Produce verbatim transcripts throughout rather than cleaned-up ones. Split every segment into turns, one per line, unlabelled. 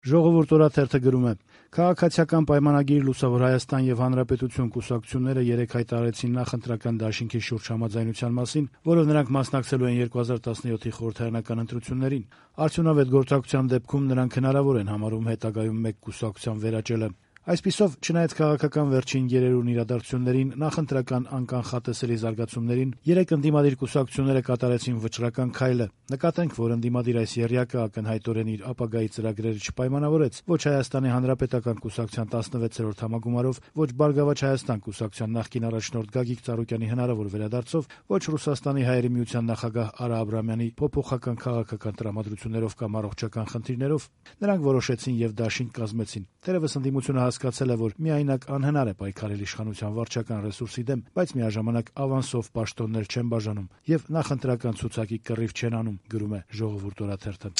Ժողովուրդ օրաթերթը գրում է. «Քաղաքացիական պայմանագիր Լուսավոր Հայաստան եւ Հանրապետություն կուսակցությունները երեկ հայտարարեցին նախընտրական դաշինքի շուրջ համաձայնության մասին, որով նրանք մասնակցելու են երկու հազար տասնյոթի խորհրդարանական ընտրություններին։ Արդյունավետ գործակցության դեպքում նրանք հնարավոր են համարում հետագայում մեկ կուսակցության վերաճելը։ Այսպիսով, չնայած քաղաքական վերջին գերերուն իրադարձություններին, նախընտրական անկանխատեսելի զարգացումներին, երեք ընդդիմադիր կուսակցությունները կատարեցին վճռական քայլը։ Նկատենք, որ ընդդիմադիր այս եռյակը ակնհայտորեն իր ապագայի ծրագրերը չպայմանավորեց ոչ Հայաստանի Հանրապետական կուսակցության տասնվեցերորդ համագումարով, ոչ Բարգավաճ Հայաստան կուսակցության նախկին առաջնորդ Գագիկ Ծառուկյանի հնարավոր վերադարձով, ոչ Ռուսաստանի Հայերի միության նախագահ Արա Աբրամյանի փոփոխական քաղաքական տրամադրություններով կամ առողջական խնդիրներով։ Նրանք որոշեցին եւ դաշինք կազմեցին։ Թերևս ընդդիմությունը հասկացել է, որ միայնակ անհնար է պայքարել իշխանության վարչական ռեսուրսի դեմ, բայց միաժամանակ ավանսով պաշտոններ չեն բաժանում եւ նախընտրական ցուցակի կռիվ չեն անում, գրում է Ժողովուրդ օրաթերթը։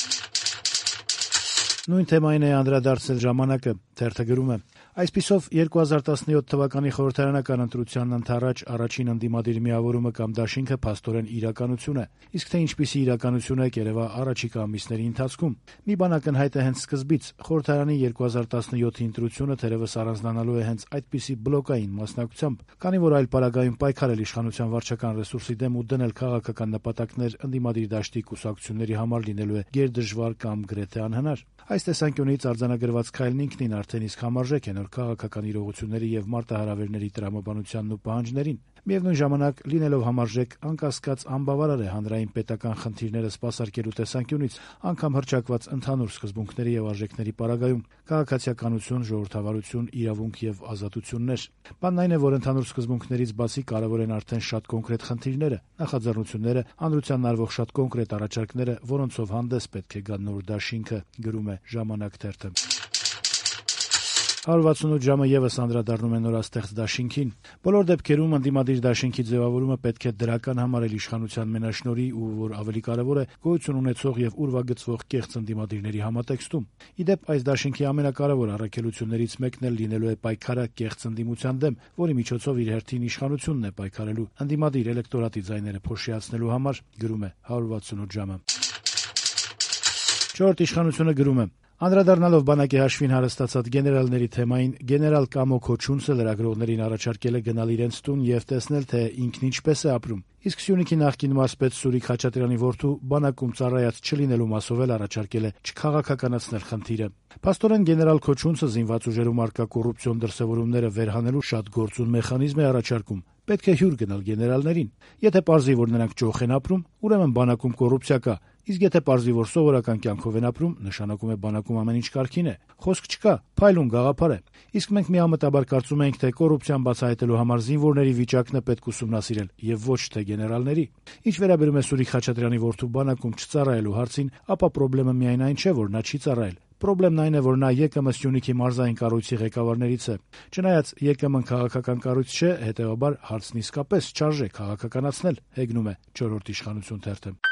Նույն թեմային է անդրադարձել «Ժամանակը», թերթը գրում է. «Այսպիսով երկու հազար տասնյոթ թվականի խորհրդարանական ընտրությանն ընդառաջ առաջին ընդդիմադիր միավորումը կամ դաշինքը փաստորեն իրականություն է, իսկ թե ինչպիսի իրականություն է կերևա առաջիկա ամիսների ընթացքում։ Մի բան ակնհայտ է հենց սկզբից. խորհրդարանի երկու հազար տասնյոթի ընտրությունը թերևս առանձնանալու է հենց այդպիսի բլոկային մասնակցությամբ, քանի որ այլ պարագայում պայքարել իշխանության վարչական ռեսուրսի դեմ ու դնել քաղաքական նպատակներ ընդդիմադիր դաշտի կուսակցությունների համար լինելու է գերդժվար կամ գրեթե անհնար։ Այս տեսանկյունից արձանագրված քայլն ինքնին արդեն իսկ համարժեք է նոր քաղաքական իրողությունների եւ մարտահրավերների տրամաբանությանն ու պահանջներին։ Միևնույն ժամանակ, լինելով համարժեք, անկասկած անբավարար է հանրային պետական խնդիրները սպասարկելու տեսանկյունից, անգամ հռչակված ընդհանուր սկզբունքների եւ արժեքների պարագայում՝ քաղաքացիականություն, ժողովրդավարություն, իրավունք եւ ազատություններ։ Բանն այն է, որ ընդհանուր սկզբունքներից բացի կարեւոր են արդեն շատ կոնկրետ խնդիրները, նախաձեռնությունները, հանրությանն արվող շատ կոնկրետ առաջարկները, որոնցով հանդես պետք է գա նոր դաշինքը», գրում է «Ժամանակ» թերթը։ հարյուր վաթսունութ ժամը եւս անդրադառնում է նորաստեղծ դաշինքին։ Բոլոր դեպքերում ընդդիմադիր դաշինքի ձևավորումը պետք է դրական համարել իշխանության մենաշնորհի ու, որ ավելի կարեւոր է, գոյություն ունեցող եւ ուրվագծվող կեղծ ընդդիմադիրների համատեքստում։ Ի դեպ, այս դաշինքի ամենակարևոր առաքելություններից մեկն էլ լինելու է պայքարը կեղծ ընդդիմության դեմ, որի միջոցով իր հերթին իշխանությունն է պայքարելու ընդդիմադիր էլեկտորատի ձայները փոշիացնելու համար, գրում է հարյուր վաթսունութ ժամը։ Չորրորդ իշխանությունը գրում է. «Անդրադառնալով բանակի հաշվին հարստացած գեներալների թեմային, գեներալ Կամո Քոչունցը լրագրողներին առաջարկել է գնալ իրենց տուն եւ տեսնել, թե ինքն ինչպես է ապրում։ Իսկ Սյունիքի նախկին մարզպետ Սուրիկ Խաչատրյանի որդու բանակում ծառայած չլինելու մասով էլ առաջարկել է չքաղաքականացնել խնդիրը։ Փաստորեն գեներալ Քոչունցը զինված ուժերում առկա կոռուպցիոն դրսևորումները վերհանելու շատ գործուն մեխանիզմ է առաջարկում։ Պետք է հյուր գնալ գեներալներին։ Եթե պարզի, որ նրանք ճոխ են ապրում, ուրեմն բանակում կոռուպցիա կա։ Իսկ եթե պարզվի, որ սովորական կյանքով են ապրում, նշանակում է բանակում ամեն ինչ կարգին է։ Խոսք չկա, փայլուն գաղափար է։ Իսկ մենք միամտաբար կարծում ենք, թե կոռուպցիան բացահայտելու համար զինվորների վիճակն է պետք ուսումնասիրել եւ ոչ թե գեներալների։ Ինչ վերաբերում է Սուրիկ Խաչատրյանի որդու բանակում չծառայելու հարցին, ապա խնդրեմը միայն այն չէ, որ նա չի ծառայել։ Պրոբլեմն այն է, որ նա ԵԿՄ Սյունիքի մարզային կառույցի ղեկավարներից է։ Չնայած ԵԿՄ-ն քաղաքական կառույց չէ, հետեւաբար հարցն իսկապես չարժե քաղաքականացնել, հեգնում է չորրորդ իշխանություն թերթը։